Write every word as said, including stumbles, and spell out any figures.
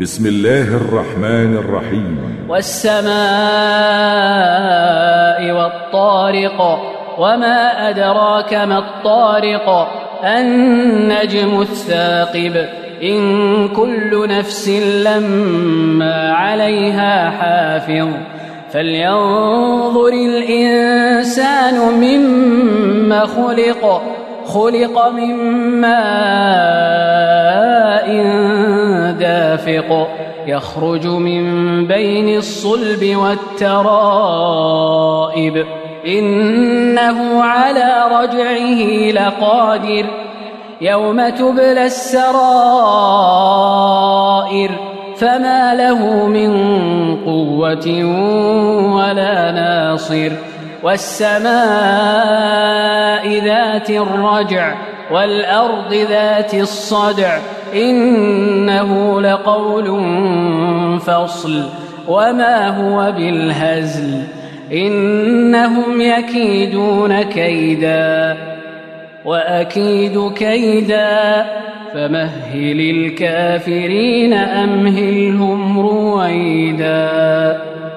بسم الله الرحمن الرحيم. والسماء والطارق، وما أدراك ما الطارق، النجم الثاقب، إن كل نفس لما عليها حافظ، فلينظر الإنسان مما خلق خلق من ماء دافق، يخرج من بين الصلب والترائب، إنه على رجعه لقادر، يوم تبلى السرائر، فما له من قوة ولا ناصر. والسماء ذات الرجع، والأرض ذات الصدع، إنه لقول فصل، وما هو بالهزل، إنهم يكيدون كيدا وأكيد كيدا، فمهل الكافرين أمهلهم رويدا.